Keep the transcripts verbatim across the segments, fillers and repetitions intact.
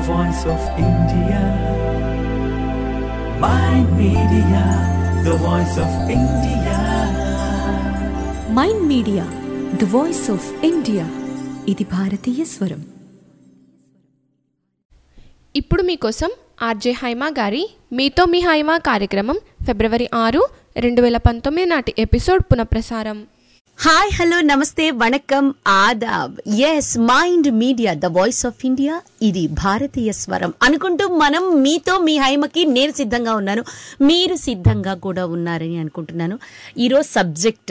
voice of India. Mind Media, the voice of India. Mind Media, the voice of India. ఇది భారతీయ స్వరం. ఇప్పుడు మీకోసం ఆర్జే హైమా గారి మీతో మీ హైమా కార్యక్రమం ఫిబ్రవరి ఆరు రెండు వేల పంతొమ్మిది నాటి ఎపిసోడ్ పునఃప్రసారం. Hi, hello, namaste, vanakkam, adaab. Yes, Mind media, the voice of India, ఇది భారతీయ స్వరం అనుకుంటూ మనం మీతో మీ హైమకి నేను సిద్ధంగా ఉన్నాను, మీరు సిద్ధంగా కూడా ఉన్నారని అనుకుంటున్నాను. ఈరోజు సబ్జెక్ట్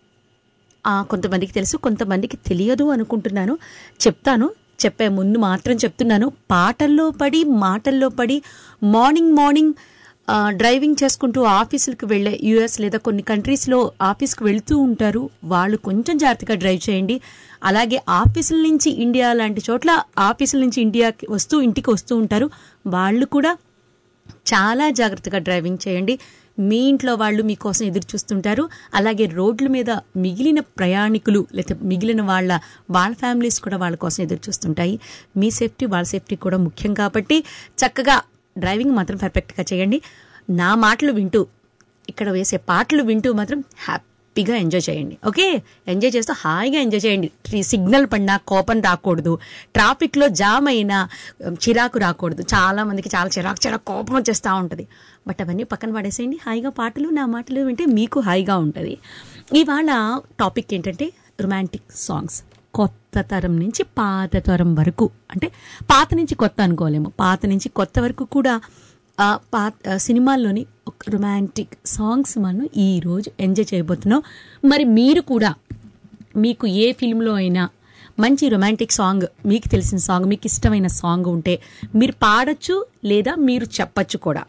కొంతమందికి తెలుసు, కొంతమందికి తెలియదు అనుకుంటున్నాను. చెప్తాను, చెప్పే ముందు మాత్రం చెప్తున్నాను, పాటల్లో పడి మాటల్లో పడి మార్నింగ్ మార్నింగ్ డ్రైవింగ్ చేసుకుంటూ ఆఫీసులకు వెళ్ళే యూఎస్ లేదా కొన్ని కంట్రీస్లో ఆఫీస్కి వెళ్తూ ఉంటారు. వాళ్ళు కొంచెం జాగ్రత్తగా డ్రైవ్ చేయండి. అలాగే ఆఫీసుల నుంచి ఇండియా లాంటి చోట్ల ఆఫీసుల నుంచి ఇండియాకి వస్తూ ఇంటికి వస్తూ ఉంటారు. వాళ్ళు కూడా చాలా జాగ్రత్తగా డ్రైవింగ్ చేయండి. మీ ఇంట్లో వాళ్ళు మీకోసం ఎదురు చూస్తుంటారు. అలాగే రోడ్ల మీద మిగిలిన ప్రయాణికులు లేదా మిగిలిన వాళ్ళ వాళ్ళ ఫ్యామిలీస్ కూడా వాళ్ళ కోసం ఎదురు చూస్తుంటాయి. మీ సేఫ్టీ వాళ్ళ సేఫ్టీ కూడా ముఖ్యం కాబట్టి చక్కగా డ్రైవింగ్ మాత్రం పర్ఫెక్ట్గా చేయండి. నా మాటలు వింటూ, ఇక్కడ వేసే పాటలు వింటూ మాత్రం హ్యాపీగా ఎంజాయ్ చేయండి. ఓకే, ఎంజాయ్ చేస్తూ హాయిగా ఎంజాయ్ చేయండి. సిగ్నల్ పడినా కోపం రాకూడదు, ట్రాఫిక్లో జామ్ అయినా చిరాకు రాకూడదు. చాలా మందికి చాలా చిరాకు చిరాకు కోపం వచ్చేస్తూ ఉంటుంది. బట్ అవన్నీ పక్కన పడేసేయండి. హాయిగా పాటలు నా మాటలు వింటే మీకు హాయిగా ఉంటుంది. ఇవాళ టాపిక్ ఏంటంటే రొమాంటిక్ సాంగ్స్. కొత్త తరం నుంచి పాత తరం వరకు, అంటే పాత నుంచి కొత్త అనుకోలేము, పాత నుంచి కొత్త వరకు కూడా పాత సినిమాల్లోని రొమాంటిక్ సాంగ్స్ మనం ఈరోజు ఎంజాయ్ చేయబోతున్నాం. మరి మీరు కూడా మీకు ఏ ఫిల్మ్లో అయినా మంచి రొమాంటిక్ సాంగ్, మీకు తెలిసిన సాంగ్, మీకు ఇష్టమైన సాంగ్ ఉంటే మీరు పాడొచ్చు లేదా మీరు చెప్పచ్చు కూడా.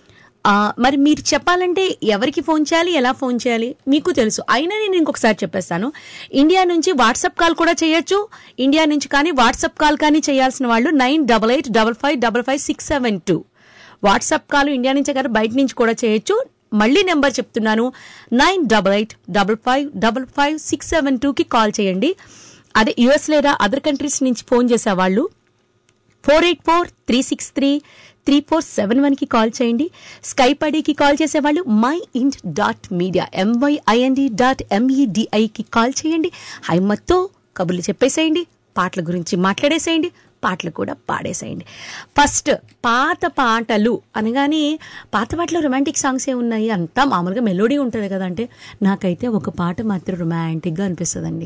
మరి మీరు చెప్పాలంటే ఎవరికి ఫోన్ చేయాలి, ఎలా ఫోన్ చేయాలి మీకు తెలుసు. అయినా నేను ఇంకొకసారి చెప్పేస్తాను. ఇండియా నుంచి వాట్సాప్ కాల్ కూడా చేయొచ్చు. ఇండియా నుంచి కానీ వాట్సాప్ కాల్ కానీ చేయాల్సిన వాళ్ళు nine double eight double five double five six seven two WhatsApp call India నుంచే కానీ బయట నుంచి కూడా చేయొచ్చు. మళ్ళీ నెంబర్ చెప్తున్నాను, nine double eight double five double five six seven టూకి కాల్ చేయండి. అదే యుఎస్ లేదా అదర్ కంట్రీస్ నుంచి ఫోన్ చేసేవాళ్ళు four eight four three six three three four seven వన్కి కాల్ చేయండి. స్కైప్ ఐడికి కాల్ చేసేవాళ్ళు మై ఇంట్ డాట్ మీడియా ఎంవైఐఎన్డి డాట్ ఎంఈడిఐకి కాల్ చేయండి. హైమతో కబుర్లు చెప్పేసేయండి, పాటల గురించి మాట్లాడేసేయండి, పాటలు కూడా పాడేసేయండి. ఫస్ట్ పాత పాటలు అనగానే పాత పాటలో రొమాంటిక్ సాంగ్స్ ఏ ఉన్నాయి, అంతా మామూలుగా మెలోడీ ఉంటుంది కదా. అంటే నాకైతే ఒక పాట మాత్రం రొమాంటిక్గా అనిపిస్తుందండి.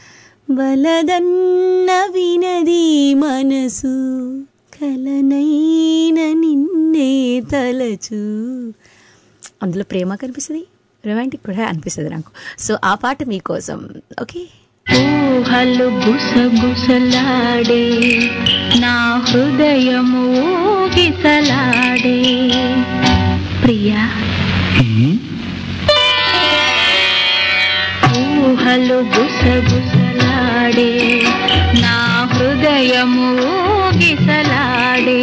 వలదన్న వినది మనసు కలనైన నిన్నే తలచు, అందులో ప్రేమ కనిపిస్తుంది, రొమాంటిక్ కూడా అనిపిస్తుంది నాకు. సో ఆ పాట మీకోసం. ఓకే. ఊహలు గుసగుసలాడే నా హృదయము ఊగిసలాడే ప్రియా, ఊహలు గుసగుసలాడే నా హృదయము ఊగిసలాడే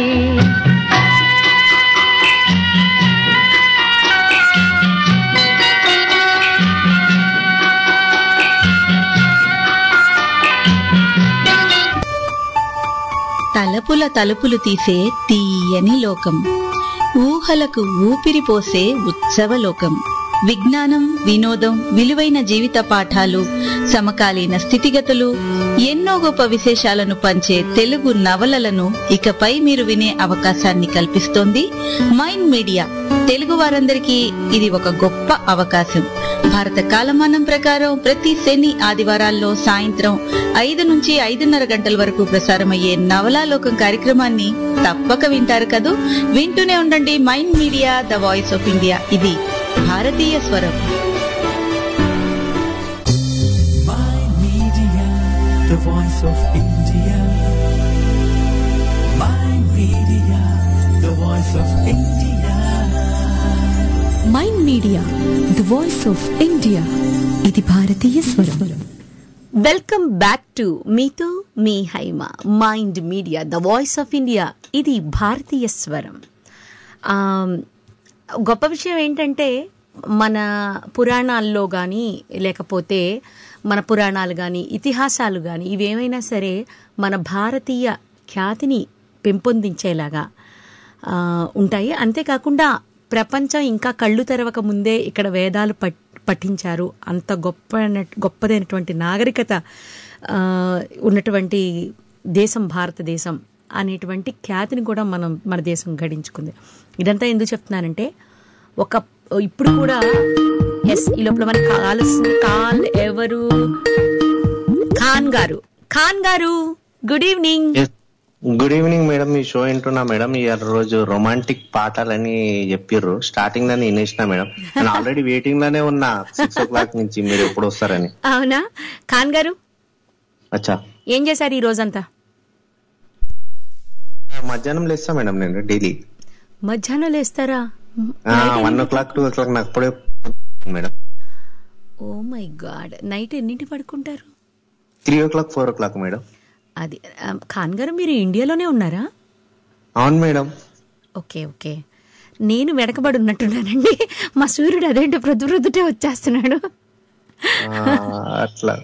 తలపుల తలుపులు తీసే తీయని లోకం, ఊహలకు ఊపిరి పోసే ఉత్సవలోకం. విజ్ఞానం, వినోదం, విలువైన జీవిత పాఠాలు, సమకాలీన స్థితిగతులు, ఎన్నో గొప్ప విశేషాలను పంచే తెలుగు నవలలను ఇకపై మీరు వినే అవకాశాన్ని కల్పిస్తోంది మైండ్ మీడియా. తెలుగు వారందరికీ ఇది ఒక గొప్ప అవకాశం. భారత కాలమానం ప్రకారం ప్రతి శని ఆదివారాల్లో సాయంత్రం ఐదు నుంచి ఐదున్నర గంటల వరకు ప్రసారమయ్యే నవలాలోకం కార్యక్రమాన్ని తప్పక వింటారు కదూ. వింటూనే ఉండండి Mind media, the voice of India, ఇది భారతీయ స్వరం. Mind Media, the voice of India. Mind Media, the voice of India. Mind media, the voice of India, ఇది భారతీయ స్వరం. వెల్కమ్ బ్యాక్ టు మీతో మీ Haima, Mind media, the voice of India, ఇది భారతీయ స్వరం. గొప్ప విషయం ఏంటంటే మన పురాణాల్లో కానీ లేకపోతే మన పురాణాలు కానీ ఇతిహాసాలు కానీ ఇవేమైనా సరే మన భారతీయ ఖ్యాతిని పెంపొందించేలాగా ఆ, ఉంటాయి. అంతేకాకుండా ప్రపంచం ఇంకా కళ్ళు తెరవక ముందే ఇక్కడ వేదాలు పట్ పఠించారు, అంత గొప్ప గొప్పదైనటువంటి నాగరికత ఆ, ఉన్నటువంటి దేశం భారతదేశం అనేటువంటి ఖ్యాతిని కూడా మనం మన దేశం గడించుకుంది. ఇదంతా ఎందుకు చెప్తున్నానంటే, ఒక ఇప్పుడు కూడా ఎస్ ఈ లోపల మనకి కావాల్సిన కాల్ ఎవరు, ఖాన్ గారు. ఖాన్ గారు good evening. Good evening madam. మీ షో వింటున్నా మేడం. ఈ రోజు రొమాంటిక్ పాటలని చెప్పిర్రు, స్టార్టింగ్ లోనే వినేసిన మేడం. నేను ఆల్రెడీ వెయిటింగ్ లోనే ఉన్నా సిక్స్ ఓ క్లాక్ నుంచి, మీరు ఎప్పుడు వస్తారని. అవునా ఖాన్ గారు, అచ్చా ఏం చేశారు ఈ రోజంతా? మధ్యాహ్నం లేస్తా మేడం నేను డైలీ. మధ్యాహ్నం లేస్తారా? One o'clock two o'clock నాకు అప్పుడే madam. Oh my god, night ఎన్నింటి పడుకుంటారు? Three o'clock four o'clock madam. అది ఖాన్ గారు మీరు ఇండియాలోనే ఉన్నారా? అవును మేడం. ఓకే ఓకే, నేను వెనకబడి ఉన్నట్టున్నానండి. మా సూర్యుడు అదేంటో ప్రొద్దు ప్రొద్దుటే వచ్చేస్తున్నాడు. అట్లా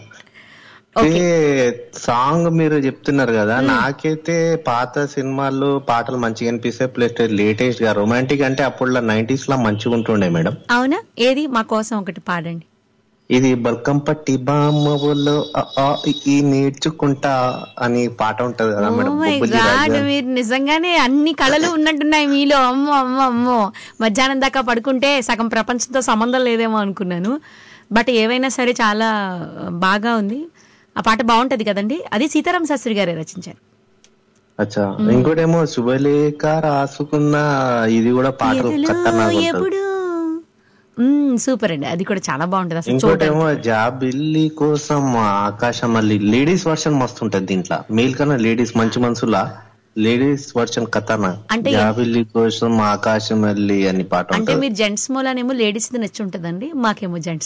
సాంగ్ మీరు చెప్తున్నారు కదా, నాకైతే పాత సినిమాలు పాటలు మంచిగా అనిపిస్తాయి. ప్లస్ లేటెస్ట్ గా రొమాంటిక్ అంటే అప్పుడు నైన్టీస్ లో మంచిగా ఉంటుండే మేడం. అవునా? ఏది మా కోసం ఒకటి పాడండి. ఇది బల్కంపట్టి బామ్మలో ఈ నేర్చుకుంటా అని పాట ఉంటది కదా మేడం. మీరు నిజంగానే అన్ని కళలు ఉన్నట్టున్నాయి మీలో. అమ్మో అమ్మో అమ్మో, మధ్యాహ్నం దాకా పడుకుంటే సగం ప్రపంచంతో సంబంధం లేదేమో అనుకున్నాను. బట్ ఏవైనా సరే చాలా బాగా ఉంది. ఆ పాట బాగుంటది కదండి. అది సీతారామ శాస్త్రి గారే రచించారు. అచ్చా, ఇంకోటేమో శుభలేఖ రాసుకున్న, ఇది కూడా పాటలు ఎప్పుడు సూపర్ అండి, అది కూడా చాలా బాగుంటది. అసలు ఇంకోటేమో జాబిల్లి కోసం ఆకాశం మళ్ళీ లేడీస్ వర్షన్ మస్తు ఉంటది దీంట్లో. మేల్ కన్నా లేడీస్ మంచి మనసులా లేడీస్ వర్షన్ కథనా అంటే జాబిల్లి కోసం ఆకాశం మళ్ళీ అని పాట. అంటే మీరు జెంట్స్ మూలనేమో లేడీస్ నచ్చి ఉంటదండి, మాకేమో జెంట్స్.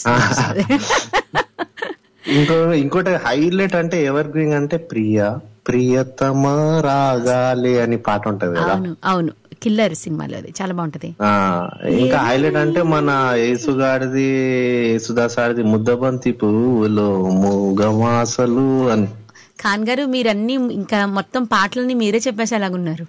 ఇంకో ఇంకోటి హైలైట్ అంటే ఎవర్ గ్రీన్ అంటే ప్రియ ప్రియతమ రాగాలి అని పాట ఉంటది కదా. అవును అవును, కిల్లర్ సినిమాలో అది చాలా బాగుంటది. ఇంకా హైలైట్ అంటే మన యేసుగాడిది యేసుదాస్ ఆడిది ముద్దబంతి పువ్వులో మూగమాసలు అని. ఖాన్ గారు మీరన్ని ఇంకా మొత్తం పాటలని మీరే చెప్పేసి అలాగున్నారు.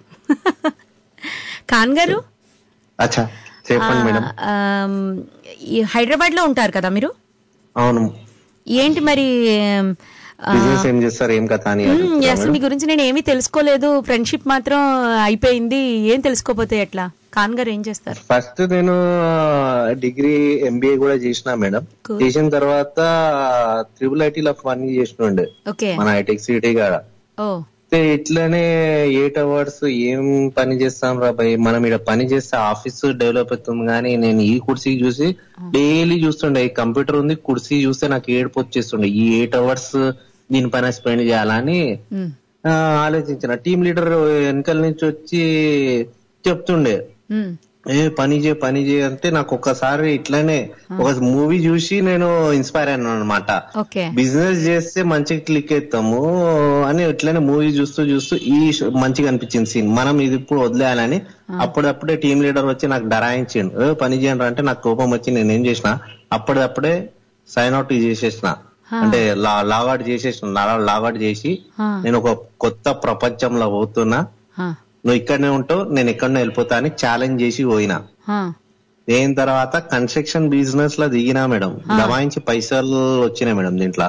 ఖాన్ గారు అచ్చా చెప్పండి మేడం. హైదరాబాద్ లో ఉంటారు కదా మీరు? అవును. ఏంటి మరి బిజినెస్ ఏం చేస్తారు ఏం కథ అని? అసలు మీ గురించి నేను ఏమీ తెలుసుకోలేదు. ఫ్రెండ్షిప్ మాత్రం అయిపోయింది, ఏం తెలుసుకోపోతే ఎట్లా? ఖాన్ గారు ఏం చేస్తారు? ఫస్ట్ నేను డిగ్రీ ఎంబీఏ కూడా చేసిన మేడం. చేసిన తర్వాత త్రిబుల్ ఐటీ లో పని చేసినండే మన హైటెక్ సిటీ కాడ. ఇట్లనే ఎయిట్ అవర్స్ ఏం పని చేస్తాం రా భయ్, మనం ఇక్కడ పని చేస్తే ఆఫీస్ డెవలప్ అవుతుంది. కానీ నేను ఈ కుర్సీ చూసి డైలీ చూస్తుండే, ఈ కంప్యూటర్ ఉంది కుర్సీ చూస్తే నాకు ఏడుపు వచ్చేస్తుండే. ఈ ఎయిట్ అవర్స్ దీనిపైన స్పెండ్ చేయాలని ఆలోచించిన. టీమ్ లీడర్ వెనకాల నుంచి వచ్చి చెప్తుండే, ఏ పని చేయ పని చేయ అంటే నాకు ఒక్కసారి ఇట్లానే ఒక మూవీ చూసి నేను ఇన్స్పైర్ అయినా అనమాట. బిజినెస్ చేస్తే మంచిగా క్లిక్ అవుతాము అని ఇట్లానే మూవీ చూస్తూ చూస్తూ ఈ మంచిగా అనిపించింది సీన్, మనం ఇది ఇప్పుడు వదిలేయాలని. అప్పుడప్పుడే టీమ్ లీడర్ వచ్చి నాకు డరాయించిండు, పని చేయండి అంటే నాకు కోపం వచ్చి నేను ఏం చేసిన అప్పుడప్పుడే సైన్ అవుట్ చేసేసిన, అంటే లాగౌట్ చేసేసిన. లాగౌట్ చేసి నేను ఒక కొత్త ప్రపంచంలో పోతున్నా, నువ్వు ఇక్కడనే ఉంటావు నేను ఎక్కడనే వెళ్ళిపోతా అని ఛాలెంజ్ చేసి పోయినా. దేని తర్వాత కన్స్ట్రక్షన్ బిజినెస్ లో దిగినా మేడం. దమాయించి పైసలు వచ్చినాయి మేడం దీంట్లో.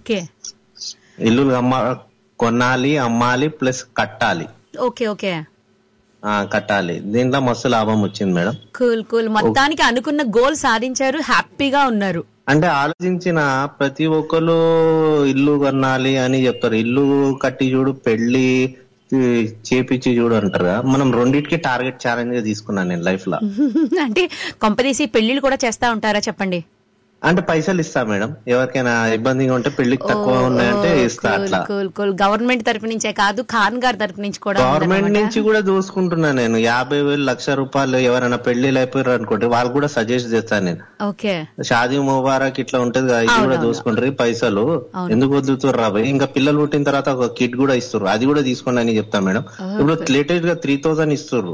ఇల్లు కొనాలి అమ్మాలి ప్లస్ కట్టాలి. ఓకే ఓకే కట్టాలి. దీంట్లో మస్తు లాభం వచ్చింది మేడం. కూల్ కూల్, మొత్తానికి అనుకున్న గోల్ సాధించారు, హ్యాపీగా ఉన్నారు. అంటే ఆలోచించిన ప్రతి ఒక్కరు ఇల్లు కొనాలి అని చెప్తారు, ఇల్లు కట్టి చూడు పెళ్లి చేపించి చూడు అంటారు. మనం రెండింటికి టార్గెట్ ఛాలెంజ్ గా తీసుకున్నాను నేను లైఫ్ లో. అంటే కంపెనీస్ పెళ్లిళ్ళు కూడా చేస్తా ఉంటారా చెప్పండి? అంటే పైసలు ఇస్తా మేడం, ఎవరికైనా ఇబ్బందిగా ఉంటే పెళ్లికి తక్కువ ఉన్నాయంటే ఇస్తా. అట్లా గవర్నమెంట్ తరఫు నుంచే కాదు, ఖాన్ గారి తరఫు నుంచి కూడా. గవర్నమెంట్ నుంచి కూడా దోసుకుంటున్నా నేను. యాభై వేలు లక్ష రూపాయలు ఎవరైనా పెళ్లిళ్ళు అయిపోయారు అనుకోండి, వాళ్ళు కూడా సజెస్ట్ చేస్తాను నేను. ఓకే షాదీ ముబారక్ ఇట్లా ఉంటది కదా, ఇది కూడా దోసుకుంటారు పైసలు, ఎందుకు వదులుతారు రాబోయ్. ఇంకా పిల్లలు పుట్టిన తర్వాత ఒక కిట్ కూడా ఇస్తారు, అది కూడా తీసుకోండి అని చెప్తాను మేడం. ఇప్పుడు లేటెస్ట్ గా త్రీ థౌసండ్ ఇస్తారు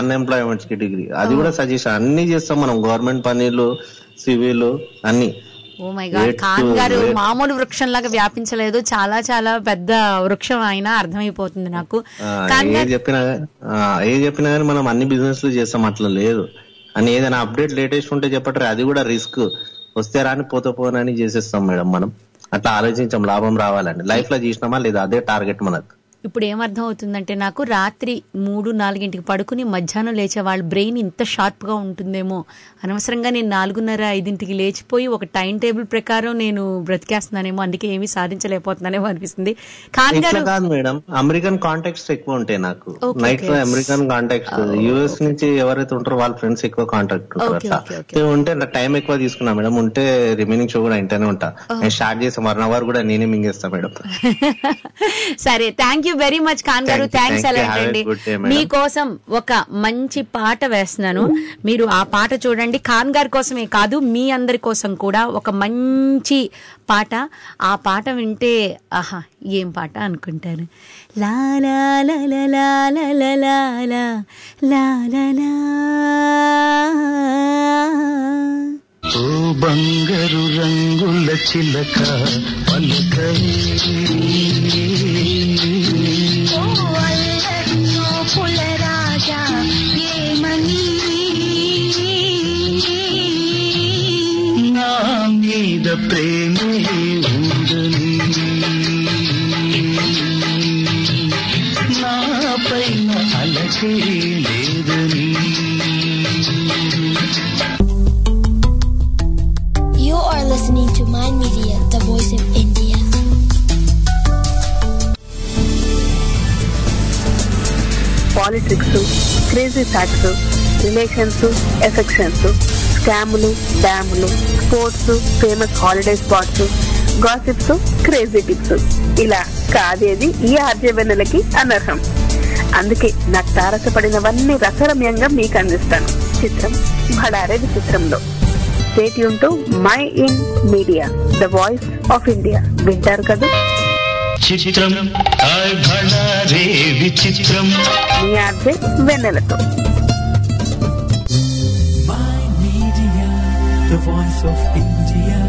అన్ఎంప్లాయ్మెంట్ కి డిగ్రీ, అది కూడా సజెషన్. అన్ని చేస్తాం మనం, గవర్నమెంట్ పనులు సివిల్ అన్ని. ఓ మై గాడ్, ఖాన్ గారు మామూలు వృక్షం లాగా వ్యాపించలేదు, చాలా చాలా పెద్ద వృక్షం అయినా అర్థమైపోతుంది నాకు. ఏది చెప్పినా ఏది చెప్పినా కానీ మనం అన్ని బిజినెస్ లు చేస్తాం, అట్లా లేదు అని. ఏదైనా అప్డేట్ లేటెస్ట్ ఉంటే చెప్పట్రే, అది కూడా రిస్క్. వస్తే రాని పోతే పోనని చేసేస్తాం మేడం. మనం అట్లా ఆలోచించాం, లాభం రావాలని. లైఫ్ లో చేసినామా లేదా, అదే టార్గెట్ మనకు. ఇప్పుడు ఏమర్థం అవుతుందంటే నాకు, రాత్రి మూడు నాలుగింటికి పడుకుని మధ్యాహ్నం లేచే వాళ్ళ బ్రెయిన్ ఇంత షార్ప్ గా ఉంటుందేమో. అనవసరంగా నేను నాలుగున్నర ఐదింటికి లేచిపోయి ఒక టైం టేబుల్ ప్రకారం నేను బ్రతికేస్తున్నానేమో, అందుకే ఏమీ సాధించలేకపోతున్నానేమో అనిపిస్తుంది. ఖాన్ గారు కాదు మేడం, అమెరికన్ కాంటాక్ట్స్ ఎక్కువ ఉంటాయి నాకు. నైట్ లో అమెరికన్ కాంటాక్ట్స్, యూఎస్ నుంచి ఎవరైతే ఉంటారో వాళ్ళ ఫ్రెండ్స్ ఎక్కువ కాంటాక్ట్ ఉంటారు. ఉంటే టైం ఎక్కువ తీసుకున్నా మేడం, ఉంటే రిమైనింగ్ షో కూడా ఇంటనే ఉంటా. నేను స్టార్ట్ చేసే వన్ అవర్ కూడా నేనే మింగేస్తా మేడం. సరే, thank you very much Khan గారు, థ్యాంక్స్ అలాంటి అండి. మీకోసం ఒక మంచి పాట వేస్తున్నాను, మీరు ఆ పాట చూడండి. ఖాన్ గారి కోసమే కాదు, మీ అందరి కోసం కూడా ఒక మంచి పాట. ఆ పాట వింటే ఆహా ఏం పాట అనుకుంటారు. లా లా లా లా లా లా లా లా లా లా. ఓ బంగారు రంగుల చిలక పలకవే, ఓ అల్లరిలో పులరాజా ఏమని నా మీద ప్రేమే ఉందని, నా పైన అలకే లేదని. You are listening to Mind Media, the voice of India. Politics, crazy facts, relations, affections, స్కాములు, డ్యాములు, sports, famous holiday spots, gossips, crazy tips, ఇలా కాదేది ఈ ఆర్జవెన్నెలకి అనర్హం. అందుకే నాకు తారసపడినవన్నీ రసరమ్యంగా మీకు అందిస్తాను చిత్రం భడారే విచిత్రంలో. Stay tune to my in media, the voice of India. వింటారు కదా? చిత్రం భడారే విచిత్రం, మీ ఆర్జే వెన్నెలతో. The voice of India.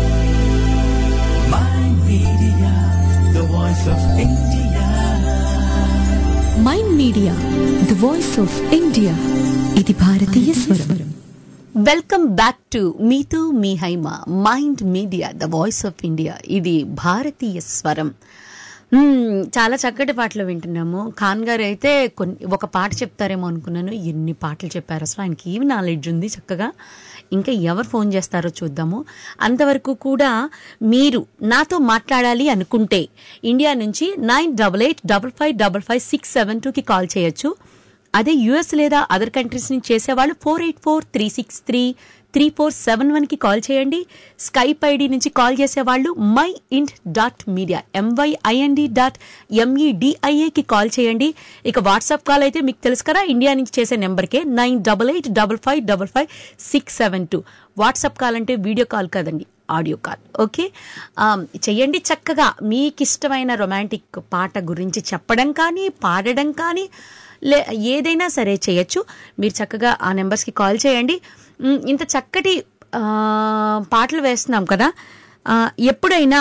My media, the voice of India. Mind media, the voice of India. ఇది భారతీయ స్వరం. వెల్కమ్ బ్యాక్ టు మీతో మీ Haima, Mind media, the voice of India. ఇది భారతీయ స్వరం. చాలా చక్కటి పాటలు వింటున్నాము. ఖాన్ గారు అయితే కొన్ని ఒక పాట చెప్తారేమో అనుకున్నాను, ఎన్ని పాటలు చెప్పారు అసలు. ఆయనకి ఏమి నాలెడ్జ్ ఉంది చక్కగా. ఇంకా ఎవరు ఫోన్ చేస్తారో చూద్దాము. అంతవరకు కూడా మీరు నాతో మాట్లాడాలి అనుకుంటే ఇండియా నుంచి nine double eight double five double five six seven టూకి కాల్ చేయొచ్చు. అదే యుఎస్ లేదా అదర్ కంట్రీస్ నుంచి చేసేవాళ్ళు four eight four three six three three four seven one కి కాల్ చేయండి. స్కైప్ ఐడి నుంచి కాల్ చేసేవాళ్ళు మై ఇంట్ డాట్ మీడియా ఎంవైఐఎన్డి డాట్ ఎంఈడిఐఏకి కాల్ చేయండి. ఇక వాట్సాప్ కాల్ అయితే మీకు తెలుసు కదా, ఇండియా నుంచి చేసే నెంబర్కే nine double eight double five double five six seven two. WhatsApp call అంటే వీడియో కాల్ కదండి, ఆడియో కాల్. ఓకే, చెయ్యండి. చక్కగా మీకు ఇష్టమైన రొమాంటిక్ పాట గురించి చెప్పడం కానీ పాడడం కానీ లే ఏదైనా సరే చేయొచ్చు. మీరు చక్కగా ఆ నెంబర్స్కి కాల్ చేయండి. ఇంత చక్కటి పాటలు వేస్తున్నాం కదా, ఎప్పుడైనా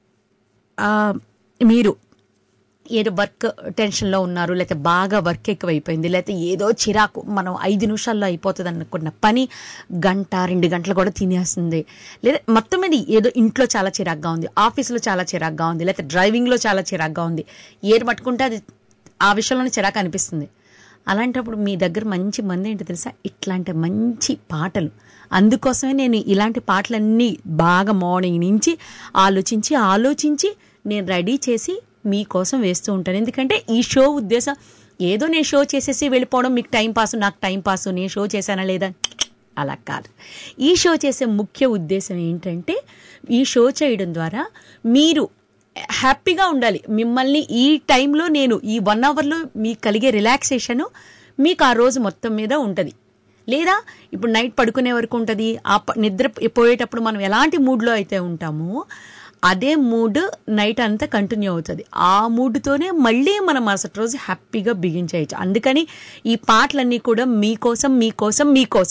మీరు ఏదో వర్క్ టెన్షన్లో ఉన్నారు, లేకపోతే బాగా వర్క్ ఎక్కువైపోయింది, లేకపోతే ఏదో చిరాకు, మనం ఐదు నిమిషాల్లో అయిపోతుంది అనుకున్న పని గంట రెండు గంటలు కూడా తినేస్తుంది, లేదా మొత్తం మీద ఏదో ఇంట్లో చాలా చిరాగ్గా ఉంది, ఆఫీస్లో చాలా చిరాగ్గా ఉంది, లేకపోతే డ్రైవింగ్లో చాలా చిరాగ్గా ఉంది, ఏది పట్టుకుంటే అది ఆ విషయంలోనే చిరాకు అనిపిస్తుంది. అలాంటప్పుడు మీ దగ్గర మంచి మంది ఏంటో తెలుసా, ఇట్లాంటి మంచి పాటలు. అందుకోసమే నేను ఇలాంటి పాటలన్నీ బాగా మార్నింగ్ నుంచి ఆలోచించి ఆలోచించి నేను రెడీ చేసి మీకోసం వేస్తూ ఉంటాను. ఎందుకంటే ఈ షో ఉద్దేశం ఏదో నేను షో చేసేసి వెళ్ళిపోవడం, మీకు టైం పాసు నాకు టైం పాసు, నేను షో చేశానా లేదా అలా కాదు. ఈ షో చేసే ముఖ్య ఉద్దేశం ఏంటంటే, ఈ షో చేయడం ద్వారా మీరు హ్యాపీగా ఉండాలి. మిమ్మల్ని ఈ టైంలో నేను ఈ వన్ అవర్లో మీకు కలిగే రిలాక్సేషను మీకు ఆ రోజు మొత్తం మీద ఉంటుంది. లేదా ఇప్పుడు నైట్ పడుకునే వరకు ఉంటుంది, ఆ నిద్ర పోయేటప్పుడు మనం ఎలాంటి మూడ్లో అయితే ఉంటామో అదే మూడ్ నైట్ అంతా కంటిన్యూ అవుతుంది. ఆ మూడ్తోనే మళ్ళీ మనం మరుసటి రోజు హ్యాపీగా బిగిన్ చేయొచ్చు. అందుకని ఈ పాటలన్నీ కూడా మీకోసం మీకోసం మీకోసం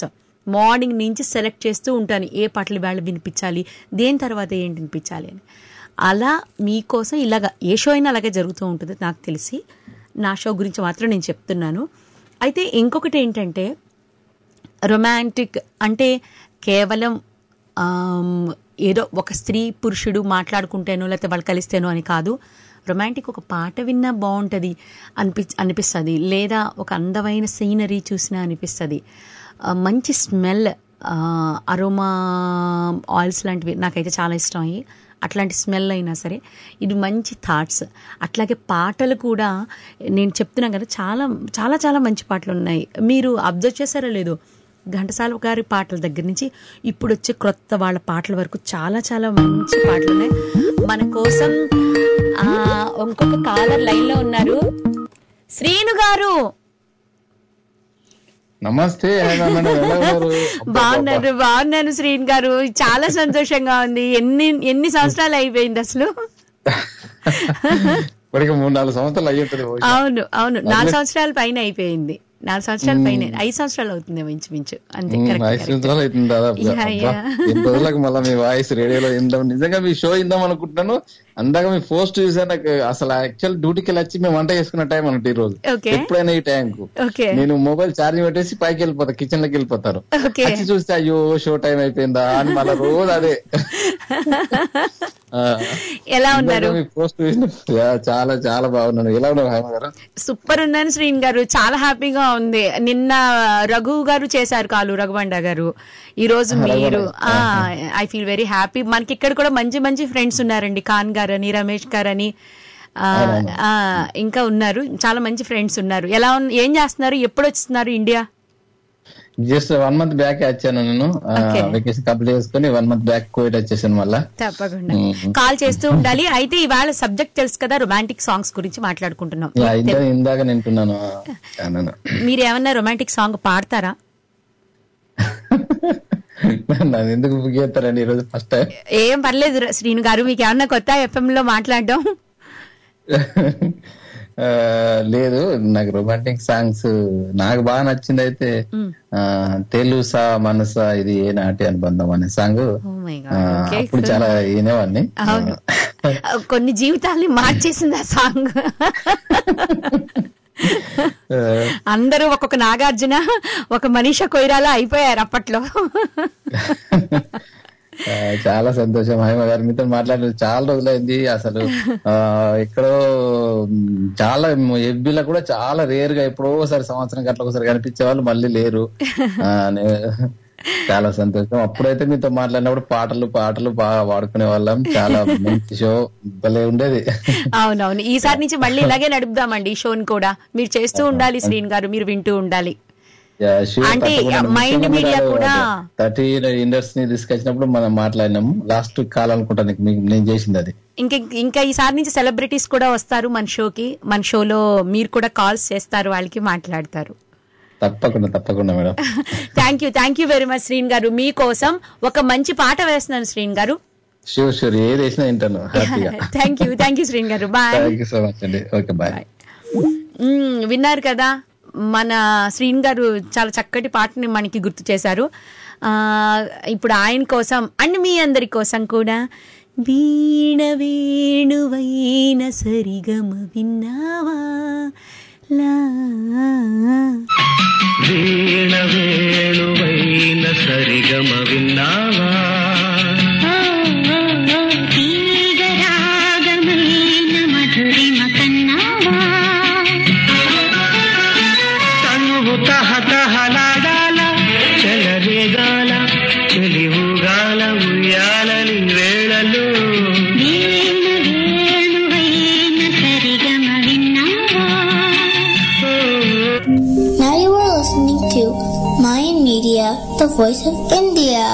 మార్నింగ్ నుంచి సెలెక్ట్ చేస్తూ ఉంటాను ఏ పాటలు వేళ వినిపించాలి, దేని తర్వాత ఏంటి వినిపించాలి అని. అలా మీకోసం ఇలాగా ఏ షో అయినా అలాగే జరుగుతూ ఉంటుంది నాకు తెలిసి. నా షో గురించి మాత్రం నేను చెప్తున్నాను. అయితే ఇంకొకటి ఏంటంటే రొమాంటిక్ అంటే కేవలం ఏదో ఒక స్త్రీ పురుషుడు మాట్లాడుకుంటేనో లేకపోతే వాళ్ళు కలిస్తేనో అని కాదు. రొమాంటిక్ ఒక పాట విన్నా బాగుంటుంది అనిపి అనిపిస్తుంది లేదా ఒక అందమైన సీనరీ చూసినా అనిపిస్తుంది. మంచి స్మెల్, అరోమా ఆయిల్స్ లాంటివి నాకైతే చాలా ఇష్టం అయ్యి, అట్లాంటి స్మెల్ అయినా సరే. ఇది మంచి థాట్స్. అట్లాగే పాటలు కూడా నేను చెప్తున్నాను కదా, చాలా చాలా చాలా మంచి పాటలు ఉన్నాయి. మీరు అబ్జర్వ్ చేశారో లేదో, ఘంటసాల గారి పాటల దగ్గర నుంచి ఇప్పుడు వచ్చే క్రొత్త వాళ్ళ పాటల వరకు చాలా చాలా మంచి పాటలు ఉన్నాయి. మన కోసం ఇంకొక కాలర్ లైన్ లో ఉన్నారు. శ్రీను గారు నమస్తే. బాగున్నారు బాగున్నాను శ్రీను గారు, చాలా సంతోషంగా ఉంది. ఎన్ని ఎన్ని సంవత్సరాలు అయిపోయింది అసలు? మూడు నాలుగు సంవత్సరాలు అయ్యింది. అవును అవును నాలుగు సంవత్సరాల పైన అయిపోయింది. నాలుగు సంవత్సరాల పైన ఐదు సంవత్సరాలు అవుతుంది ఇంచుమించు. అంతే, ఐదు సంవత్సరాలు అవుతుంది దాదాపు. ఎన్ని రోజులకు మళ్ళీ మీ వాయిస్ రేడియోలో ఇందాం. నిజంగా మీ షో ఇందాం అనుకుంటున్నాను. అందాక మీ పోస్ట్ చూసా. నాకు అసలు యాక్చువల్ డ్యూటీకి వెళ్ళి వచ్చి మేము వంట చేసుకున్న టైం అన్నట్టు ఈ రోజు. ఎప్పుడైనా ఈ టైం కు నేను మొబైల్ ఛార్జింగ్ పెట్టేసి పైకి వెళ్ళిపోతా, కిచెన్ లోకి వెళ్ళిపోతారు. వచ్చి చూస్తే అయ్యో షో టైం అయిపోయిందా అని మళ్ళీ రోజు అదే. ఎలా ఉన్నారు? పోస్ట్ చాలా చాలా బాగున్నాను. ఎలా ఉన్నారు హేమ గారు? సూపర్ ఉన్నాను శ్రీన్ గారు, చాలా హ్యాపీగా ఉంది. నిన్న రఘు గారు చేశారు కాలు, రఘుబండ గారు. ఈ రోజు మీరు. I feel very happy. మనకి ఇక్కడ కూడా మంచి మంచి ఫ్రెండ్స్ ఉన్నారండి. ఖాన్ గారని, రమేష్ గారని ఇంకా ఉన్నారు. చాలా మంచి ఫ్రెండ్స్ ఉన్నారు. ఎలా ఏం చేస్తున్నారు? ఎప్పుడు వస్తున్నారు India? Just one month back వచ్చాను నేను. వెకేషన్ కంప్లీట్ చేసుకుని వన్ మంత్ బ్యాక్ కోవిడ్ వచ్చేసాను మళ్ళా. తప్పకుండా కాల్ చేస్తూ ఉండాలి. అయితే ఇవాళ సబ్జెక్ట్ తెలుసు కదా, రొమాంటిక్ సాంగ్స్ గురించి మాట్లాడుకుంటున్నాం. ఇందాక వింటున్నాను. మీరు ఏమన్నా రొమాంటిక్ సాంగ్ పాడతారా? ఎందుకు బుక్ చేస్తారండి ఈ రోజు ఫస్ట్ టైం? ఏం పర్లేదు శ్రీను గారు, మీకు ఏమన్నా కొత్త ఎఫ్ఎం లో మాట్లాడడం? లేదు, నాకు రొమాంటిక్ సాంగ్స్ నాకు బాగా నచ్చింది అయితే తెలుసా మనసా ఇది ఏ నాటి అనుబంధం అనే సాంగ్. అప్పుడు చాలా వినేవాడిని. కొన్ని జీవితాల్ని మార్చేసింది ఆ సాంగ్. అందరూ ఒక్కొక్క నాగార్జున, ఒక మనీషా కొయిరాలా అయిపోయారు అప్పట్లో. చాలా సంతోషం హేమ గారు, మీతో మాట్లాడేది చాలా రోజులైంది. అసలు ఎక్కడో చాలా ఎఫ్బీలో కూడా చాలా రేర్ గా ఎప్పుడో ఒకసారి సంవత్సరం గట్ల ఒకసారి కనిపించే వాళ్ళు మళ్ళీ లేరు. చాలా సంతోషం. అప్పుడైతే మీతో మాట్లాడినప్పుడు పాటలు పాటలు బాగా పాడుకునే వాళ్ళం. చాలా మంచి షో, భలే ఉండేది. అవునవును, ఈసారి నుంచి మళ్ళీ ఇలాగే నడుపుదామండి ఈ షోని కూడా. మీరు చేస్తూ ఉండాలి శ్రీన్ గారు, మీరు వింటూ ఉండాలి. అంటే మైండ్ మీడియా కూడా థర్టీ ఇండర్స్ ని తీసుకొచ్చినప్పుడు మనం మాట్లాడినాము. లాస్ట్ కాల్ అనుకుంటా నేను చేసింది అది. ఇంకా ఇంకా ఈసారి నుంచి సెలబ్రిటీస్ కూడా వస్తారు మన షోకి. మన షోలో మీరు కూడా కాల్స్ చేస్తారు, వాళ్ళకి మాట్లాడతారు. తప్పకుండా తప్పకుండా madam. Thank you thank you very much Sreen గారు. మీకోసం ఒక మంచి పాట వేస్తున్నాను శ్రీన్ గారు. షూర్ షూర్, ఏది వేసినా వింటాను హ్యాపీగా. Thank you thank you Sreen గారు. Bye. Thank you so much అండి. Okay bye. విన్నారు కదా, మన శ్రీన్ గారు చాలా చక్కటి పాటని మనకి గుర్తు చేశారు. ఇప్పుడు ఆయన కోసం అండ్ మీ అందరి కోసం కూడా వీణ వేణువైన సరిగమ విన్నావా, వీణ వేణువైన సరిగమ విన్నావా, తీగరాగమైన మధురిమ కన్నావా, తనువు తహతహలాడాల చెలరేగాల చెలివుగాల ఉయ్యాలని వేళలో వీణ వేణువైన సరిగమ విన్నావా. Now you are listening to Mayan Media, the voice of India.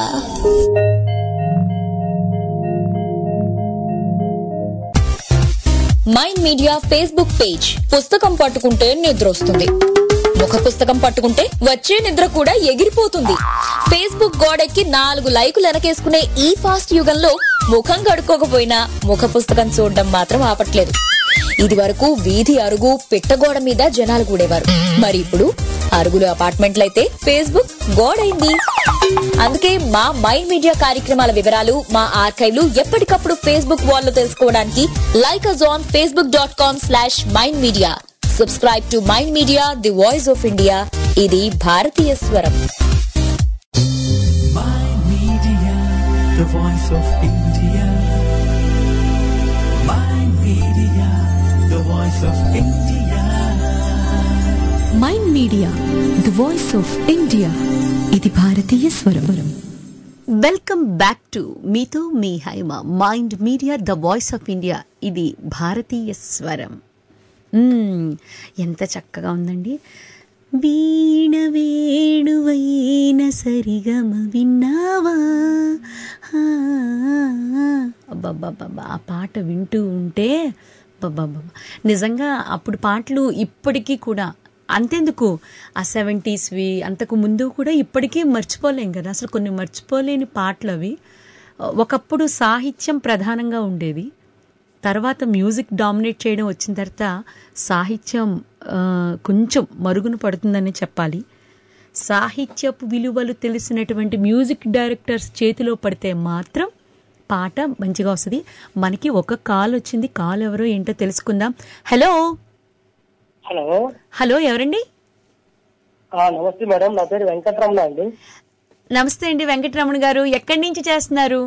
Mind Media Facebook page. పుస్తకం పట్టుకుంటే నిద్ర వస్తుంది, ముఖ పుస్తకం పట్టుకుంటే వచ్చే నిద్ర కూడా ఎగిరిపోతుంది. ఫేస్బుక్ గోడెక్కి నాలుగు లైకులు వెనకేసుకునే ఈ ఫాస్ట్ యుగంలో ముఖం కడుక్కోకపోయినా ముఖ పుస్తకం చూడడం మాత్రం ఆపట్లేదు. ఇది వరకు వీధి అరుగు పిట్టగోడ మీద జనాలు కూడేవారు. మరి ఇప్పుడు అరుగులు అపార్ట్మెంట్లయితే ఫేస్బుక్ గోడైంది. అందుకే మా మైండ్ మీడియా కార్యక్రమాల వివరాలు మా ఆర్కైవ్లు ఎప్పటికప్పుడు ఫేస్బుక్ వాల్ లో తెలుసుకోవడానికి like us on Facebook dot com slash Mind Media. Subscribe to Mind media, the voice of India. ఇది భారతీయ స్వరం. Mind Media, the voice of India. Mind Media, the voice of India. Mind media the voice of India ఇది భారతీయ స్వరం. Welcome back to మీతో మీ Haima. Mind media the voice of India ఇది భారతీయ స్వరం. ఎంత చక్కగా ఉందండి. వీణ వేణువైన సరిగమ విన్నావా, అబ్బాబ్బాబ్బా ఆ పాట వింటూ ఉంటే అబ్బాబ్బాబ్బా నిజంగా అప్పుడు పాటలు ఇప్పటికీ కూడా అంతెందుకు ఆ సెవెంటీస్వి అంతకు ముందు కూడా ఇప్పటికీ మర్చిపోలేం కదా. అసలు కొన్ని మర్చిపోలేని పాటలు అవి. ఒకప్పుడు సాహిత్యం ప్రధానంగా ఉండేది, తర్వాత మ్యూజిక్ డామినేట్ చేయడం వచ్చిన తర్వాత సాహిత్యం కొంచెం మరుగున పడుతుందని చెప్పాలి. సాహిత్యపు విలువలు తెలిసినటువంటి మ్యూజిక్ డైరెక్టర్స్ చేతిలో పడితే మాత్రం పాట మంచిగా వస్తుంది. మనకి ఒక కాల్ వచ్చింది. కాల్ ఎవరో ఏంటో తెలుసుకుందాం. హలో హలో హలో ఎవరండి? నమస్తే మేడం, నా పేరు వెంకటరమణ అండి. నమస్తే అండి వెంకటరమణ గారు, ఎక్కడి నుంచి చేస్తున్నారు?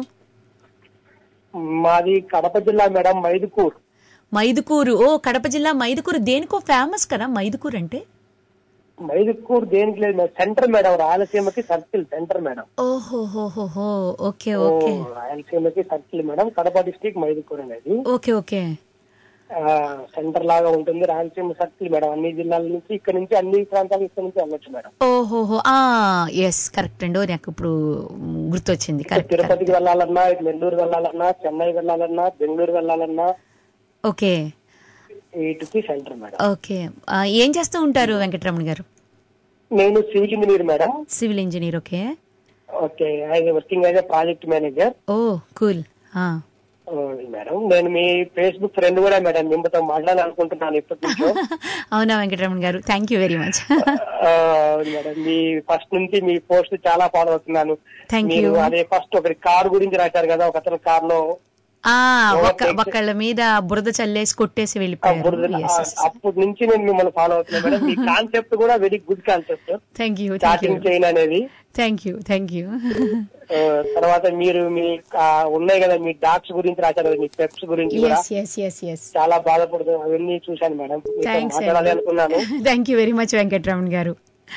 మాది కడప జిల్లా మేడం, మైదుకూరు. మైదుకూరు, ఓ కడప జిల్లా మైదుకూరు. దేనికో ఫేమస్ కదా మైదుకూరు అంటే? మైదుకూరు దేనికి లేదు మేడం, సెంటర్ మేడం, రాయలసీమకి సర్కిల్ సెంటర్ మేడం. ఓహోహోహో, ఓకే ఓకే. రాయలసీమకి circle madam, Kadapa district Mydukur అనేది. ఓకే ఓకే, సెంటర్ లాగా ఉంటుంది. రాయలసీమ సర్కిల్ మేడం, అన్ని జిల్లాల నుంచి ఇక్కడ నుంచి అన్ని ప్రాంతాల ఇక్కడ నుంచి వెళ్ళొచ్చు మేడం. ఓహోహో, ఎస్ కరెక్ట్ అండి, నాకు ఇప్పుడు గుర్తొచ్చింది. తిరుపతికి వెళ్ళాలన్నా, నెల్లూరు వెళ్ళాలన్నా, చెన్నై వెళ్ళాలన్నా, బెంగళూరు వెళ్ళాలన్నా ఓకే వీటికి సెంటర్ మేడం. ఓకే, ఏం చేస్తూ ఉంటారు వెంకటరమణ గారు? నేను civil engineer madam. Civil engineer, okay okay. Working as a project manager. Oh cool madam. నేను మీ ఫేస్బుక్ ఫ్రెండ్ కూడా మేడం, మిమ్మతో మాట్లాడాలనుకుంటున్నాను ఇప్పటి నుంచో. అవునా వెంకటరమణ గారు, thank you very much. Madam, మీ ఫస్ట్ నుంచి మీ పోస్ట్ చాలా ఫాలో అవుతున్నాను. మీరు అదే ఫస్ట్ ఒకటి కార్ గురించి రాశారు కదా, ఒక అతను కార్ లో ఒకళ్ళ మీద బురద చల్లేసి కొట్టేసి వెళ్ళిపోయారు. అప్పటి నుంచి నేను మిమ్మల్ని ఫాలో అవుతున్నాను మేడం. మీ కాన్సెప్ట్ కూడా very good concept. Thank you. Starting చేయను అనేది. Thank you thank you. తర్వాత మీరు మీ ఉన్నాయి కదా, మీ డాగ్స్ గురించి రాశారు కదా, మీ పెప్స్ గురించి కూడా చాలా బాధపడుతుంది, అవన్నీ చూశాను మేడం. మాట్లాడాలి అనుకున్నాను. Thank you very much Venkataramana గారు.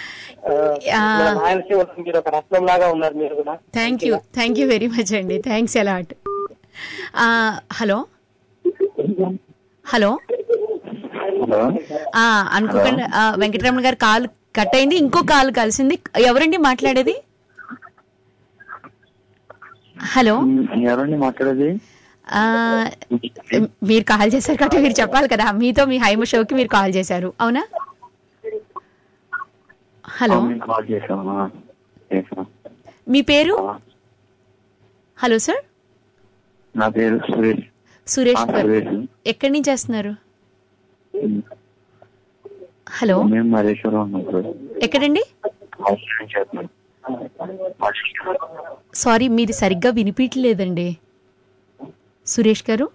మీరు ఒక రత్నం లాగా ఉన్నారు మీరు కూడా. Thank you thank you very much అండి, థ్యాంక్స్ అలాట్. హలో హలో అనుకోకండి వెంకటరమణ గారు కాల్ కట్ అయింది, ఇంకో కాల్ కలిసింది. ఎవరండి మాట్లాడేది? హలో ఎవరండి మాట్లాడేది? మీరు కాల్ చేశారు కాబట్టి మీరు చెప్పాలి కదా, మీతో మీ హైమ షోకి మీరు కాల్ చేశారు అవునా? హలో మీ పేరు? హలో సార్, నా పేరు సురేష్. సురేష్ గారు ఎక్కడి నుంచి చేస్తున్నారు? హలో ఎక్కడండి? సారీ మీది సరిగ్గా వినిపించలేదండి సురేష్ గారు.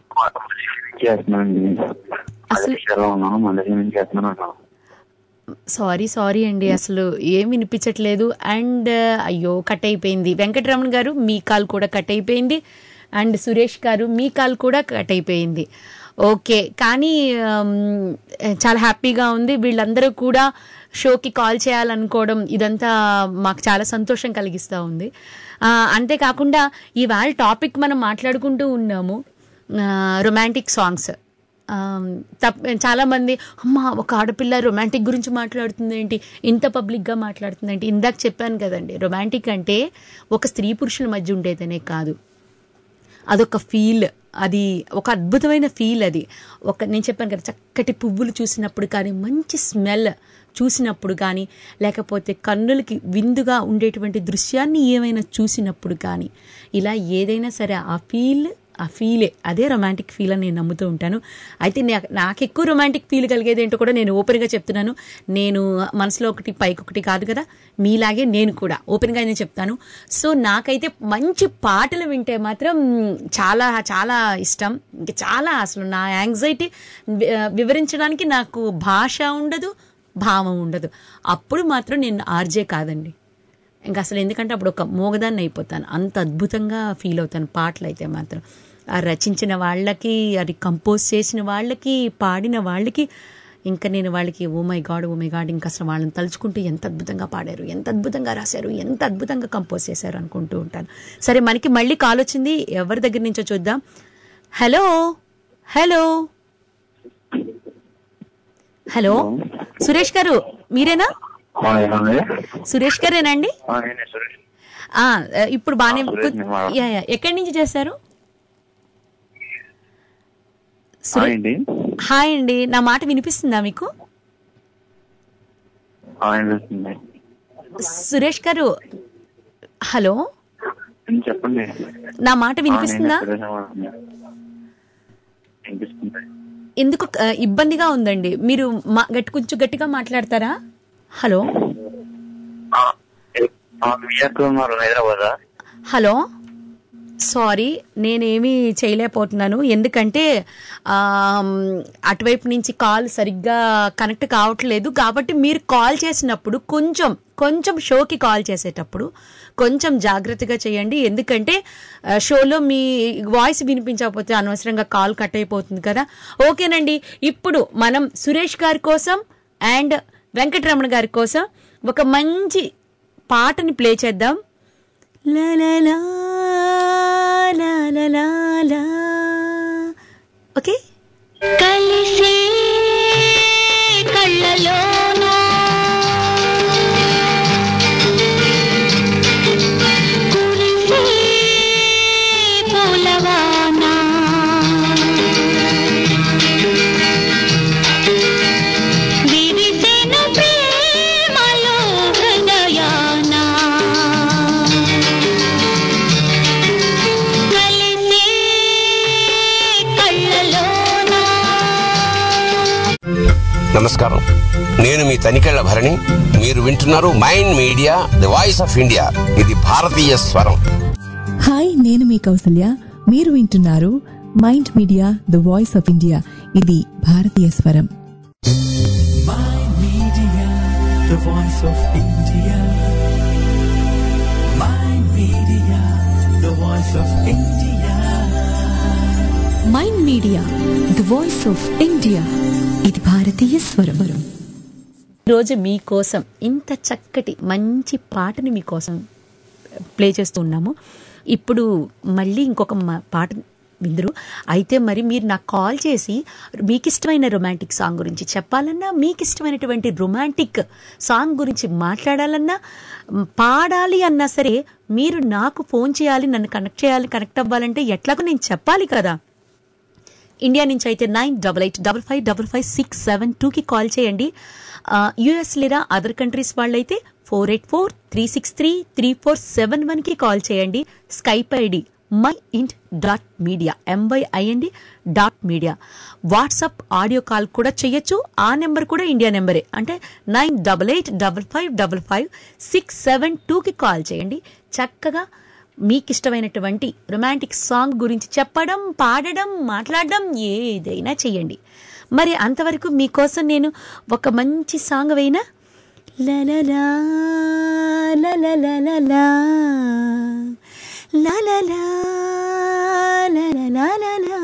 సారీ సారీ అండి, అసలు ఏం వినిపించట్లేదు. అండ్ అయ్యో కట్ అయిపోయింది. వెంకటరమణ గారు మీ కాల్ కూడా కట్ అయిపోయింది, అండ్ సురేష్ గారు మీ కాల్ కూడా కట్ అయిపోయింది. ఓకే, కానీ చాలా హ్యాపీగా ఉంది. వీళ్ళందరూ కూడా షోకి కాల్ చేయాలనుకోవడం ఇదంతా మాకు చాలా సంతోషం కలిగిస్తూ ఉంది. అంతేకాకుండా ఇవాళ టాపిక్ మనం మాట్లాడుకుంటూ ఉన్నాము రొమాంటిక్ సాంగ్స్. తప్ చాలామంది అమ్మ ఒక ఆడపిల్ల రొమాంటిక్ గురించి మాట్లాడుతుంది ఏంటి, ఇంత పబ్లిక్గా మాట్లాడుతుంది ఏంటి. ఇందాక చెప్పాను కదండి, రొమాంటిక్ అంటే ఒక స్త్రీ పురుషుల మధ్య ఉండేదనే కాదు, అదొక ఫీల్, అది ఒక అద్భుతమైన ఫీల్. అది ఒక నేను చెప్పాను కదా, చక్కటి పువ్వులు చూసినప్పుడు కానీ, మంచి స్మెల్ చూసినప్పుడు కానీ, లేకపోతే కన్నులకి విందుగా ఉండేటువంటి దృశ్యాన్ని ఏమైనా చూసినప్పుడు కానీ, ఇలా ఏదైనా సరే ఆ ఫీల్ ఆ ఫీలే, అదే రొమాంటిక్ ఫీల్ అని నేను నమ్ముతూ ఉంటాను. అయితే నాకు ఎక్కువ రొమాంటిక్ ఫీల్ కలిగేది ఏంటో కూడా నేను ఓపెన్గా చెప్తున్నాను. నేను మనసులో ఒకటి పైకి ఒకటి కాదు కదా, మీలాగే నేను కూడా ఓపెన్గా నేను చెప్తాను. సో నాకైతే మంచి పాటలు వింటే మాత్రం చాలా చాలా ఇష్టం. ఇంకా చాలా అసలు నా యాంగ్జైటీ వివరించడానికి నాకు భాష ఉండదు, భావం ఉండదు. అప్పుడు మాత్రం నేను ఆర్జే కాదండి ఇంకా అసలు. ఎందుకంటే అప్పుడు ఒక మోగదాన్ని అయిపోతాను, అంత అద్భుతంగా ఫీల్ అవుతాను పాటలు అయితే మాత్రం. ఆ రచించిన వాళ్ళకి, అది కంపోజ్ చేసిన వాళ్ళకి, పాడిన వాళ్ళకి ఇంకా నేను వాళ్ళకి oh my god oh my god ఇంకా అసలు వాళ్ళని తలుచుకుంటూ ఎంత అద్భుతంగా పాడారు, ఎంత అద్భుతంగా రాశారు, ఎంత అద్భుతంగా కంపోజ్ చేశారు అనుకుంటూ ఉంటాను. సరే, మనకి మళ్ళీ కాల్ వచ్చింది, ఎవరి దగ్గర నుంచో చూద్దాం. హలో హలో హలో సురేష్ గారు మీరేనా? సురేష్ గారేనండి? ఇప్పుడు బానే. ఎక్కడి నుంచి చేశారు? హాయ్ అండి, నా మాట వినిపిస్తుందా మీకు? సురేష్ గారు హలో చెప్పండి, నా మాట వినిపిస్తుందా? ఎందుకు ఇబ్బందిగా ఉందండి? మీరు గట్టి కొంచెం గట్టిగా మాట్లాడతారా? హలో హలో సారీ, నేనేమీ చేయలేకపోతున్నాను. ఎందుకంటే అటువైపు నుంచి కాల్ సరిగ్గా కనెక్ట్ కావట్లేదు. కాబట్టి మీరు కాల్ చేసినప్పుడు కొంచెం కొంచెం షోకి కాల్ చేసేటప్పుడు కొంచెం జాగ్రత్తగా చేయండి. ఎందుకంటే షోలో మీ వాయిస్ వినిపించకపోతే అనవసరంగా కాల్ కట్ అయిపోతుంది కదా. ఓకేనండి, ఇప్పుడు మనం సురేష్ గారి కోసం అండ్ వెంకటరమణ గారి కోసం ఒక మంచి పాటని ప్లే చేద్దాం. లా లా లా లా లా లా లా. ఓకే, కలిసే కళ్ళలోనా కురిసే పూలవానా విరిసెను ప్రేమలో హృదయానా కలిసే కళ్ళలోనా. నమస్కారం, నేను మీ తనికెళ్ల భరణి. మీరు వింటున్నారు mind media, the voice of India. ఇది భారతీయ స్వరం. హాయ్, నేను మీ కౌసల్య. మీరు వింటున్నారు mind media, the voice of India. ఇది భారతీయ స్వరం. Mind Media, the voice of India. Mind Media, the voice of India. Mind media, the voice of India. ఇది భారతీయ స్వరం. ఈరోజు మీకోసం ఇంత చక్కటి మంచి పాటని మీకోసం ప్లే చేస్తూ ఉన్నాము. ఇప్పుడు మళ్ళీ ఇంకొక పాట విందురు. అయితే మరి మీరు నాకు కాల్ చేసి మీకు ఇష్టమైన రొమాంటిక్ సాంగ్ గురించి చెప్పాలన్నా, మీకు ఇష్టమైనటువంటి రొమాంటిక్ సాంగ్ గురించి మాట్లాడాలన్నా, పాడాలి అన్నా సరే మీరు నాకు ఫోన్ చేయాలి, నన్ను కనెక్ట్ చేయాలి. కనెక్ట్ అవ్వాలంటే ఎట్లాగో నేను చెప్పాలి కదా. ఇండియా నుంచి అయితే nine double eight double five double five six seven టూకి కాల్ చేయండి. యుఎస్ లేదా అదర్ కంట్రీస్ వాళ్ళైతే four eight four three six three three four seven వన్కి కాల్ చేయండి. స్కైప్ ఐడి మై ఇంట్ dot media, M Y I N D dot media. WhatsApp audio call కూడా చేయొచ్చు. ఆ నెంబర్ కూడా ఇండియా నెంబరే, అంటే nine double eight double five double five six seven టూకి కాల్ చేయండి. చక్కగా మీకు ఇష్టమైనటువంటి రొమాంటిక్ సాంగ్ గురించి చెప్పడం, పాడడం, మాట్లాడడం ఏదైనా చెయ్యండి. మరి అంతవరకు మీకోసం నేను ఒక మంచి సాంగ్ వేయినా. లలలా లలలా లలా లలలా లలలా లలా.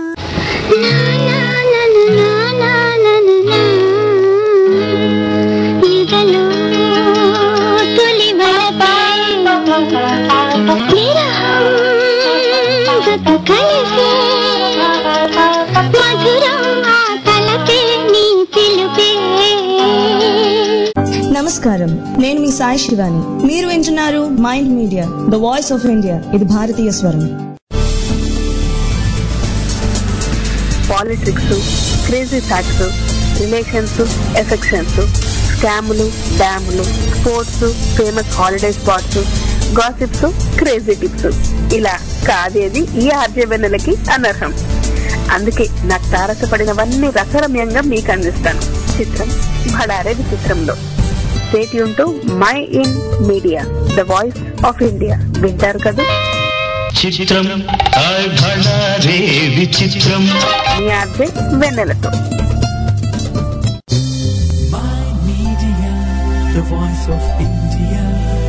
నమస్కారం, నేను మీ సాయి శివాని. మీరు వింటున్నారు mind media, the voice of India. ఇది భారతీయ స్వరం. Politics, crazy facts, relations, affections, స్కాములు, డ్యాములు, sports, famous holiday spots, gossips, crazy tips, ఇలా కాదేది ఈ ఆర్జే వెన్నెలకి అనర్హం. అందుకే నాకు తారసపడినవన్నీ రసరమ్యంగా మీకు అందిస్తాను. చిత్రం భడారే విచిత్రంలో. స్టేట్ యూన్ to my in media, the voice of India. వింటారు కదా? చిత్రం విచిత్రం మీ ఆర్జే వెన్నెలతో. The voice of India.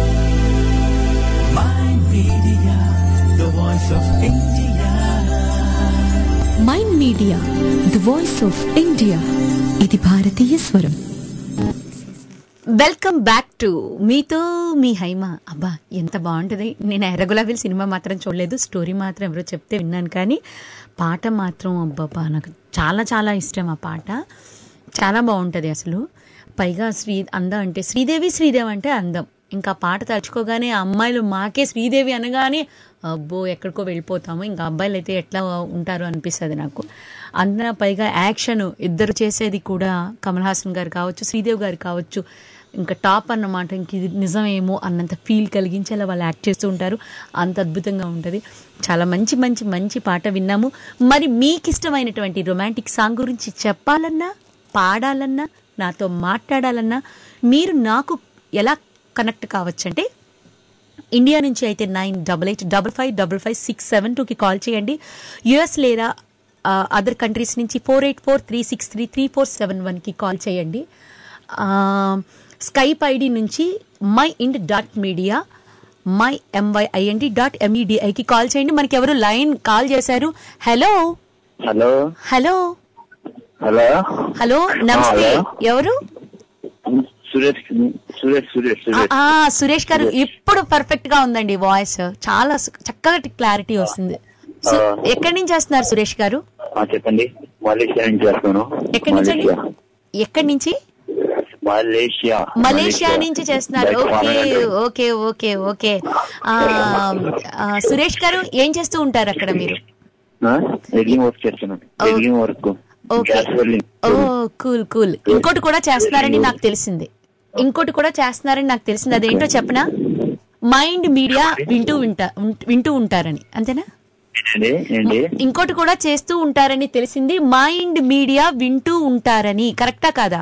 My media, the voice of India. Mind media the voice of India. ఇది భారతీయ స్వరం. వెల్కమ్ బ్యాక్ టు మీతో మీ హైమ. అబ్బా ఎంత బాగుంటుంది. నేను ఎర్రగులాబీల సినిమా మాత్రం చూడలేదు, స్టోరీ మాత్రం ఎవరో చెప్తే విన్నాను, కానీ పాట మాత్రం అబ్బాబ్బా నాకు చాలా చాలా ఇష్టం. ఆ పాట చాలా బాగుంటుంది అసలు. పైగా శ్రీ అందం అంటే శ్రీదేవి, శ్రీదేవి అంటే అందం. ఇంకా పాట తలుచుకోగానే అమ్మాయిలు మాకే శ్రీదేవి అనగానే అబ్బో ఎక్కడికో వెళ్ళిపోతాము. ఇంకా అబ్బాయిలు అయితే ఎట్లా ఉంటారు అనిపిస్తుంది నాకు. అందరూ పైగా యాక్షన్ ఇద్దరు చేసేది కూడా కమల్ హాసన్ గారు కావచ్చు, శ్రీదేవి గారు కావచ్చు, ఇంకా టాప్ అన్నమాట. ఇంక ఇది నిజమేమో అన్నంత ఫీల్ కలిగించేలా వాళ్ళు యాక్ట్ చేస్తూ ఉంటారు. అంత అద్భుతంగా ఉంటుంది. చాలా మంచి మంచి మంచి పాట విన్నాము. మరి మీకు ఇష్టమైనటువంటి రొమాంటిక్ సాంగ్ గురించి చెప్పాలన్నా, పాడాలన్నా, నాతో మాట్లాడాలన్నా మీరు నాకు ఎలా కనెక్ట్ కావచ్చంటే ఇండియా నుంచి అయితే nine double eight double five double five six seven టూకి కాల్ చేయండి. యుఎస్ లేదా అదర్ కంట్రీస్ నుంచి four eight four three six three three four seven వన్కి కాల్ చేయండి. స్కైప్ ఐడి నుంచి my ind dot media my M Y I N D dot ఎంఈడిఐకి call చేయండి. మనకి ఎవరు లైన్ కాల్ చేశారు. Hello hello hello hello hello నమస్తే. ఎవరు? సురేష్ సురేష్ సురేష్ ఆ సురేష్ గారు ఇప్పుడు పర్ఫెక్ట్ గా ఉందండి వాయిస్. చాలా చక్కగా క్లారిటీ వస్తుంది. ఎక్కడి నుంచి వస్తున్నారు సురేష్ గారు? చెప్పండి. మలేషియా నుంచి వస్తున్నాను. ఎక్కడి నుంచి? ఎక్కడి నుంచి? మలేషియా మలేషియా నుంచి చేస్తున్నారు. Okay okay okay okay Suresh గారు ఏం చేస్తూ ఉంటారు అక్కడ మీరు? వర్క్ చేస్తున్నాను. Work. Okay. Oh cool cool. ఇంకోటి కూడా చేస్తున్నారని నాకు తెలిసింది. ఇంకోటి కూడా చేస్తున్నారని నాకు తెలిసింది. అదేంటో చెప్పనా? మైండ్ మీడియా వింటూ వింటా వింటూ ఉంటారని. అంతేనా? ఇంకోటి కూడా చేస్తూ ఉంటారని తెలిసింది. మైండ్ మీడియా వింటూ ఉంటారని. కరెక్టా కాదా?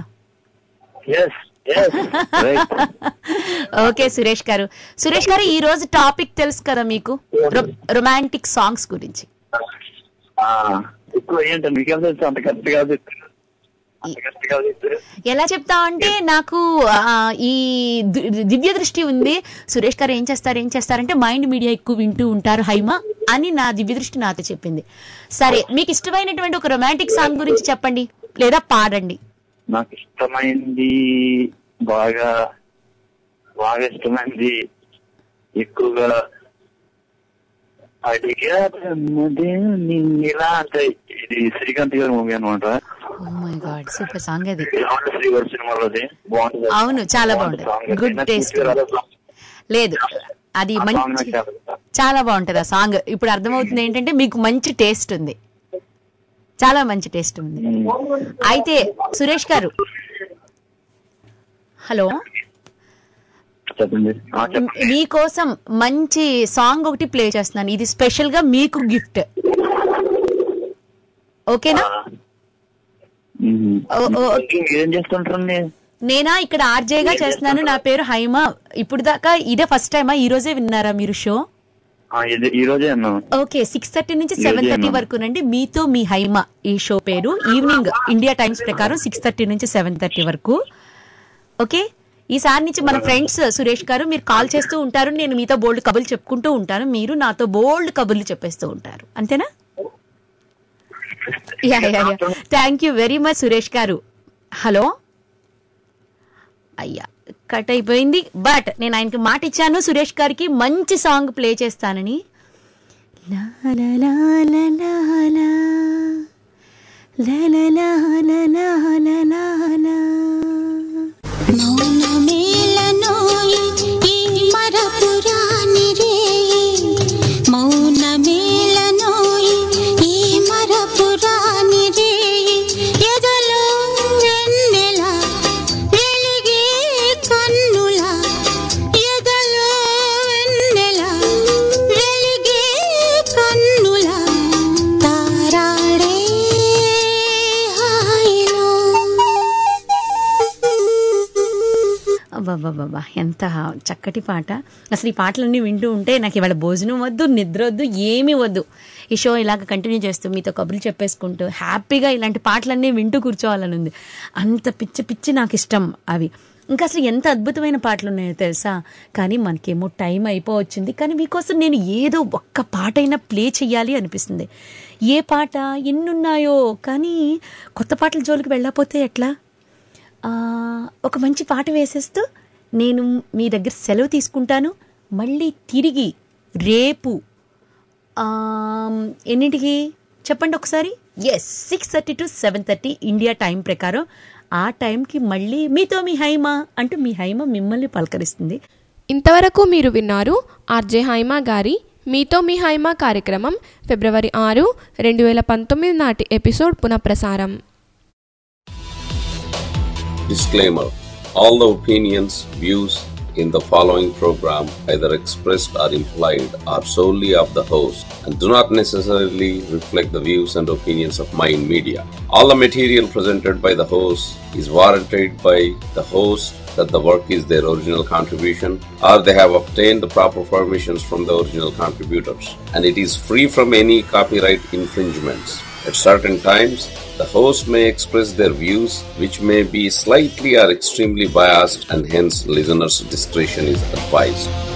ఓకే సురేష్ గారు. సురేష్ గారు ఈ రోజు టాపిక్ తెలుసు కదా మీకు, రొమాంటిక్ సాంగ్స్ గురించి. ఎలా చెప్తా అంటే నాకు ఈ దివ్య దృష్టి ఉంది. సురేష్ గారు ఏం చేస్తారు ఏం చేస్తారంటే మైండ్ మీడియా ఎక్కువ వింటూ ఉంటారు హైమా అని నా దివ్య దృష్టి నాతో చెప్పింది. సరే, మీకు ఇష్టమైనటువంటి ఒక రొమాంటిక్ సాంగ్ గురించి చెప్పండి లేదా పాడండి. నాకు ఇష్టమైంది బాగా బాగా ఇష్టమైంది ఎక్కువగా అడిగా ఇలా అంటే ఇది శ్రీకాంత్ గారి మూవీ అనమాట. సూపర్ సాంగ్ అది. శ్రీగారి సినిమాలోది బాగుంటుంది. అవును, చాలా బాగుంటుంది. Good taste. లేదు అది మంచి చాలా బాగుంటది ఆ సాంగ్. ఇప్పుడు అర్థమవుతుంది ఏంటంటే మీకు మంచి టేస్ట్ ఉంది, చాలా మంచి టేస్ట్ ఉంది. అయితే సురేష్ గారు హలో, మీకోసం మంచి సాంగ్ ఒకటి ప్లే చేస్తున్నాను. ఇది స్పెషల్ గా మీకు గిఫ్ట్. ఓకేనా? నేనా ఇక్కడ ఆర్జేగా చేస్తున్నాను. నా పేరు హైమా. ఇప్పుడు దాకా ఇదే ఫస్ట్ టైమా? ఈ రోజే విన్నారా మీరు షో? ఓకే, సిక్స్ థర్టీ నుంచి సెవెన్ థర్టీ వరకు నండి. మీతో మీ హైమా ఈ షో పేరు. ఈవినింగ్ ఇండియా టైమ్స్ ప్రకారం సిక్స్ థర్టీ నుంచి సెవెన్ థర్టీ వరకు. ఓకే, ఈసారి నుంచి మన ఫ్రెండ్స్ సురేష్ గారు మీరు కాల్ చేస్తూ ఉంటారు. నేను మీతో బోల్డ్ కబుర్లు చెప్పుకుంటూ ఉంటాను, మీరు నాతో బోల్డ్ కబుర్లు చెప్పేస్తూ ఉంటారు. అంతేనా? Yeah yeah yeah thank you very much Suresh గారు. హలో, అయ్యా కట్ అయిపోయింది. బట్ నేను ఆయనకి మాట ఇచ్చాను సురేష్ గారికి మంచి సాంగ్ ప్లే చేస్తానని. ఎదలో వెన్నెల అబ్బాబాబా ఎంత చక్కటి పాట. అసలు ఈ పాటలన్నీ వింటూ ఉంటే నాకు ఇవాళ భోజనం వద్దు, నిద్ర వద్దు, ఏమీ వద్దు. ఈ షో ఇలాగ కంటిన్యూ చేస్తూ మీతో కబుర్లు చెప్పేసుకుంటూ హ్యాపీగా ఇలాంటి పాటలన్నీ వింటూ కూర్చోవాలని ఉంది. అంత పిచ్చి పిచ్చి నాకు ఇష్టం అవి. ఇంకా అసలు ఎంత అద్భుతమైన పాటలు ఉన్నాయో తెలుసా. కానీ మనకేమో టైం అయిపోవచ్చింది. కానీ మీకోసం నేను ఏదో ఒక్క పాట అయినా ప్లే చెయ్యాలి అనిపిస్తుంది. ఏ పాట ఎన్నున్నాయో, కానీ కొత్త పాటల జోలికి వెళ్ళకపోతే ఎట్లా. ఒక మంచి పాట వేసేస్తూ నేను మీ దగ్గర సెలవు తీసుకుంటాను. మళ్ళీ తిరిగి రేపు ఎన్నింటికి చెప్పండి ఒకసారి. Yes, six thirty to seven thirty India time ప్రకారం ఆ టైంకి మళ్ళీ మీతో మీ హైమ అంటూ మీ హైమ మిమ్మల్ని పలకరిస్తుంది. ఇంతవరకు మీరు విన్నారు ఆర్జే హైమ గారి మీతో మీ హైమ కార్యక్రమం ఫిబ్రవరి ఆరు రెండు వేల పంతొమ్మిది నాటి ఎపిసోడ్ పునఃప్రసారం. Disclaimer: all the opinions, views in the following program, either expressed or implied, are solely of the host and do not necessarily reflect the views and opinions of Mind Media. All the material presented by the host is warranted by the host that the work is their original contribution or they have obtained the proper permissions from the original contributors, and it is free from any copyright infringements. At certain times, the host may express their views which may be slightly or extremely biased, and hence listeners' discretion is advised.